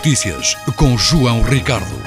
Notícias com João Ricardo.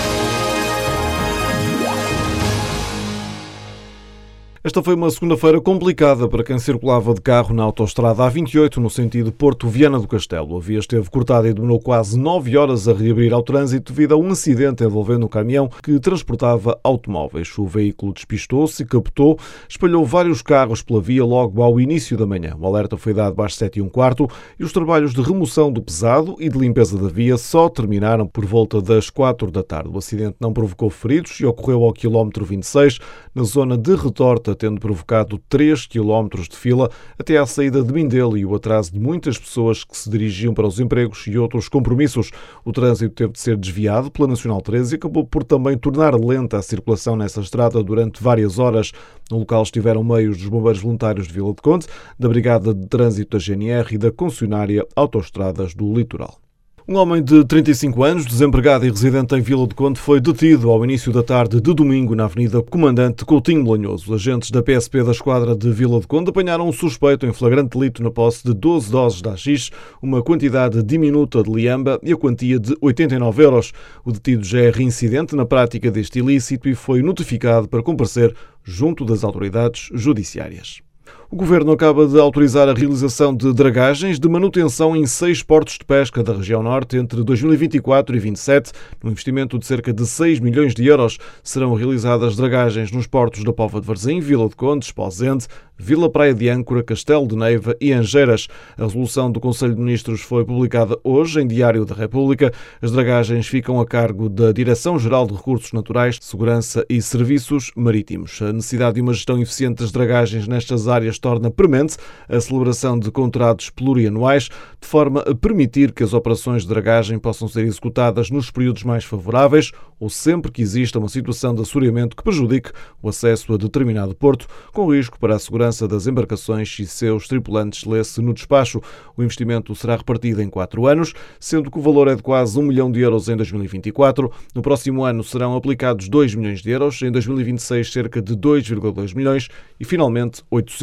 Esta foi uma segunda-feira complicada para quem circulava de carro na autoestrada A28 no sentido Porto Viana do Castelo. A via esteve cortada e demorou quase 9 horas a reabrir ao trânsito devido a um acidente envolvendo um caminhão que transportava automóveis. O veículo despistou-se e captou, espalhou vários carros pela via logo ao início da manhã. O alerta foi dado às 7h15 e os trabalhos de remoção do pesado e de limpeza da via só terminaram por volta das 4 da tarde. O acidente não provocou feridos e ocorreu ao quilómetro 26, na zona de retorta, tendo provocado 3 km de fila até à saída de Mindelo e o atraso de muitas pessoas que se dirigiam para os empregos e outros compromissos. O trânsito teve de ser desviado pela Nacional 13 e acabou por também tornar lenta a circulação nessa estrada durante várias horas. No local estiveram meios dos bombeiros voluntários de Vila de Conde, da Brigada de Trânsito da GNR e da concessionária Autoestradas do Litoral. Um homem de 35 anos, desempregado e residente em Vila de Conde, foi detido ao início da tarde de domingo na Avenida Comandante Coutinho Lanhoso. Agentes da PSP da Esquadra de Vila de Conde apanharam um suspeito em flagrante delito na posse de 12 doses de haxixe, uma quantidade diminuta de liamba e a quantia de 89 euros. O detido já é reincidente na prática deste ilícito e foi notificado para comparecer junto das autoridades judiciárias. O Governo acaba de autorizar a realização de dragagens de manutenção em 6 portos de pesca da região norte entre 2024 e 2027. Num investimento de cerca de 6 milhões de euros, serão realizadas dragagens nos portos da Póvoa de Varzim, Vila de Conde, Esposende, Vila Praia de Âncora, Castelo de Neiva e Angeiras. A resolução do Conselho de Ministros foi publicada hoje em Diário da República. As dragagens ficam a cargo da Direção-Geral de Recursos Naturais, Segurança e Serviços Marítimos. A necessidade de uma gestão eficiente das dragagens nestas áreas torna premente a celebração de contratos plurianuais, de forma a permitir que as operações de dragagem possam ser executadas nos períodos mais favoráveis ou sempre que exista uma situação de assoreamento que prejudique o acesso a determinado porto, com risco para a segurança das embarcações e seus tripulantes, lê-se no despacho. O investimento será repartido em 4 anos, sendo que o valor é de quase 1 milhão de euros em 2024. No próximo ano serão aplicados 2 milhões de euros, em 2026 cerca de 2,2 milhões e finalmente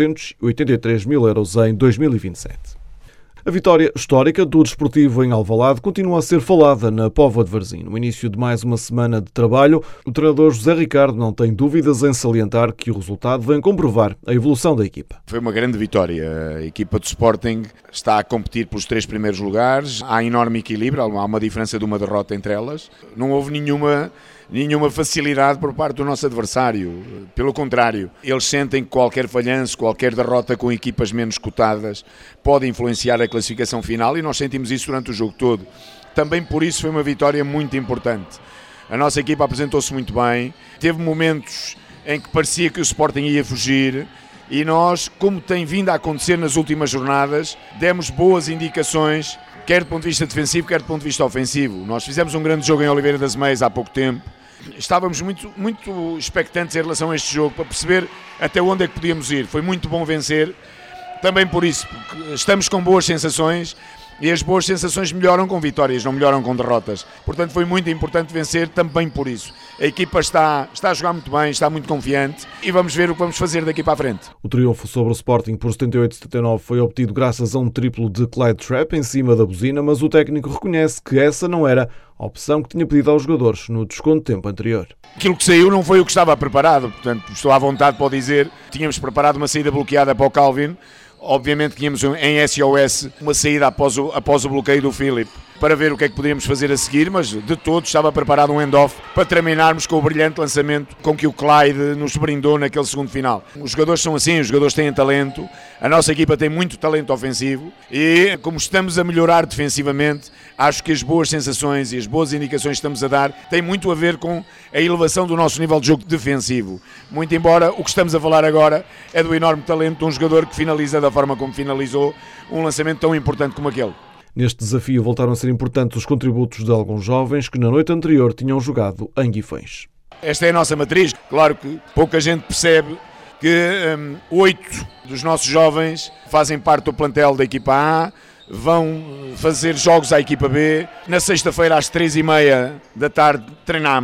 883 mil euros em 2027. A vitória histórica do Desportivo em Alvalade continua a ser falada na Póvoa de Varzim. No início de mais uma semana de trabalho, o treinador José Ricardo não tem dúvidas em salientar que o resultado vem comprovar a evolução da equipa. Foi uma grande vitória. A equipa do Sporting está a competir pelos 3 primeiros lugares. Há enorme equilíbrio, há uma diferença de uma derrota entre elas. Não houve nenhuma facilidade por parte do nosso adversário. Pelo contrário, eles sentem que qualquer falhanço, qualquer derrota com equipas menos cotadas pode influenciar a classificação final e nós sentimos isso durante o jogo todo. Também por isso foi uma vitória muito importante. A nossa equipa apresentou-se muito bem, teve momentos em que parecia que o Sporting ia fugir e nós, como tem vindo a acontecer nas últimas jornadas, demos boas indicações, quer do ponto de vista defensivo, quer do ponto de vista ofensivo. Nós fizemos um grande jogo em Oliveira das Meias há pouco tempo. Estávamos muito expectantes em relação a este jogo, para perceber até onde é que podíamos ir. Foi muito bom vencer, também por isso, porque estamos com boas sensações e as boas sensações melhoram com vitórias, não melhoram com derrotas. Portanto, foi muito importante vencer também por isso. A equipa está a jogar muito bem, está muito confiante e vamos ver o que vamos fazer daqui para a frente. O triunfo sobre o Sporting por 78-79 foi obtido graças a um triplo de Clyde Trapp em cima da buzina, mas o técnico reconhece que essa não era a opção que tinha pedido aos jogadores no desconto de tempo anterior. Aquilo que saiu não foi o que estava preparado, portanto estou à vontade para dizer. Tínhamos preparado uma saída bloqueada para o Calvin, obviamente tínhamos em SOS uma saída após o bloqueio do Philip, para ver o que é que poderíamos fazer a seguir, mas de todo estava preparado um hand-off para terminarmos com o brilhante lançamento com que o Clyde nos brindou naquele segundo final. Os jogadores são assim, os jogadores têm talento, a nossa equipa tem muito talento ofensivo e como estamos a melhorar defensivamente, acho que as boas sensações e as boas indicações que estamos a dar têm muito a ver com a elevação do nosso nível de jogo defensivo. Muito embora o que estamos a falar agora é do enorme talento de um jogador que finaliza da forma como finalizou um lançamento tão importante como aquele. Neste desafio voltaram a ser importantes os contributos de alguns jovens que na noite anterior tinham jogado em Guifões. Esta é a nossa matriz. Claro que pouca gente percebe que 8 dos nossos jovens fazem parte do plantel da equipa A, vão fazer jogos à equipa B. Na sexta-feira às 3h30 da tarde treinamos.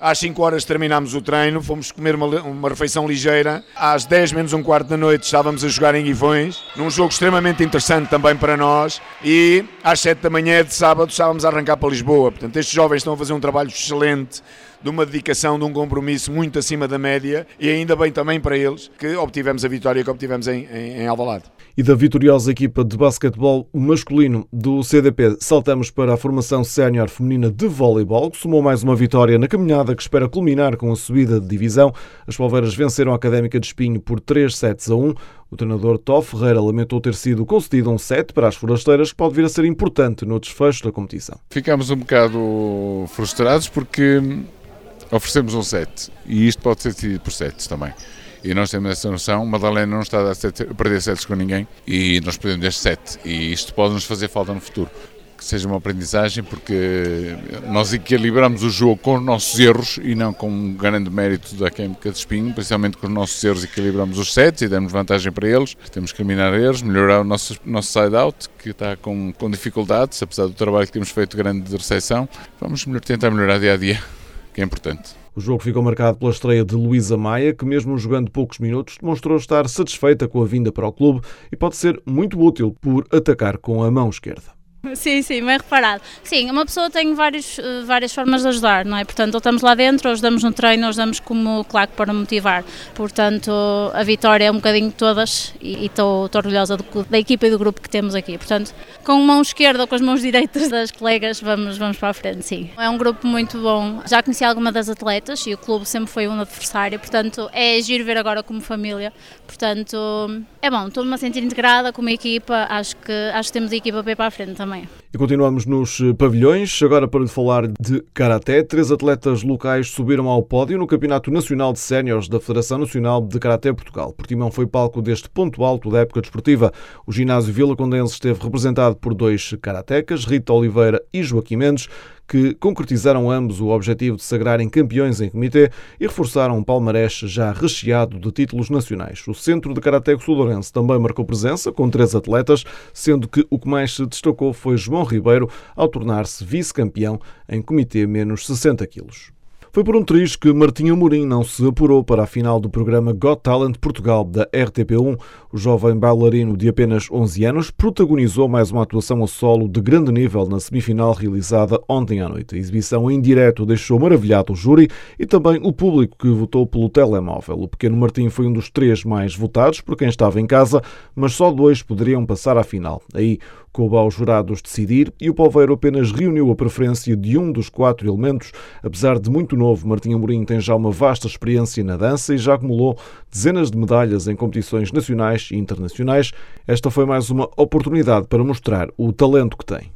às 5 horas terminámos o treino, fomos comer uma refeição ligeira, às 10 menos um quarto da noite estávamos a jogar em Guifões, num jogo extremamente interessante também para nós, e às 7 da manhã de sábado estávamos a arrancar para Lisboa. Portanto, estes jovens estão a fazer um trabalho excelente, de uma dedicação, de um compromisso muito acima da média, e ainda bem também para eles que obtivemos a vitória que obtivemos em Alvalade. E da vitoriosa equipa de basquetebol masculino do CDP, saltamos para a formação sénior feminina de voleibol, que somou mais uma vitória na caminhada que espera culminar com a subida de divisão. As Poveiras venceram a Académica de Espinho por 3-1. O treinador Tó Ferreira lamentou ter sido concedido um 7 para as forasteiras, que pode vir a ser importante no desfecho da competição. Ficámos um bocado frustrados porque oferecemos um 7 e isto pode ser decidido por 7 também. E nós temos essa noção, Madalena não está a perder sets com ninguém e nós perdemos este 7 e isto pode nos fazer falta no futuro. Que seja uma aprendizagem, porque nós equilibramos o jogo com os nossos erros e não com um grande mérito da Académica de Espinho, principalmente com os nossos erros equilibramos os sets e damos vantagem para eles. Temos que eliminar erros, melhorar o nosso side-out, que está com dificuldades, apesar do trabalho que temos feito grande de recepção. Vamos tentar melhorar dia a dia, que é importante. O jogo ficou marcado pela estreia de Luísa Maia, que mesmo jogando poucos minutos demonstrou estar satisfeita com a vinda para o clube e pode ser muito útil por atacar com a mão esquerda. Sim, bem reparado. Sim, uma pessoa tem várias formas de ajudar, não é? Portanto, ou estamos lá dentro, ou ajudamos no treino, ou ajudamos como claque para motivar. Portanto, a vitória é um bocadinho de todas e estou orgulhosa da equipa e do grupo que temos aqui. Portanto, com mão esquerda ou com as mãos direitas das colegas, vamos para a frente, sim. É um grupo muito bom. Já conheci alguma das atletas e o clube sempre foi um adversário, portanto, é giro ver agora como família. Portanto, é bom, estou-me a sentir integrada com uma equipa, acho que temos a equipa para ir para a frente também. E continuamos nos pavilhões, agora para lhe falar de Karaté. 3 atletas locais subiram ao pódio no Campeonato Nacional de Séniores da Federação Nacional de Karaté Portugal. Portimão foi palco deste ponto alto da época desportiva. O ginásio Vila Condense esteve representado por 2 karatecas, Rita Oliveira e Joaquim Mendes, que concretizaram ambos o objetivo de sagrarem campeões em comitê e reforçaram um palmarés já recheado de títulos nacionais. O Centro de Karaté Sul-Lourenço também marcou presença com 3 atletas, sendo que o que mais se destacou foi João Ribeiro, ao tornar-se vice-campeão em comitê menos 60 quilos. Foi por um triz que Martim Amorim não se apurou para a final do programa Got Talent Portugal da RTP1. O jovem bailarino de apenas 11 anos protagonizou mais uma atuação a solo de grande nível na semifinal realizada ontem à noite. A exibição em direto deixou maravilhado o júri e também o público que votou pelo telemóvel. O pequeno Martim foi um dos 3 mais votados por quem estava em casa, mas só 2 poderiam passar à final. Aí coube aos jurados decidir e o Poveiro apenas reuniu a preferência de um dos 4 elementos. Apesar de muito novo, Martim Amorim tem já uma vasta experiência na dança e já acumulou dezenas de medalhas em competições nacionais e internacionais. Esta foi mais uma oportunidade para mostrar o talento que tem.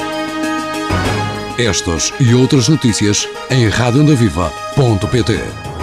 Estas e outras notícias em radioondaviva.pt.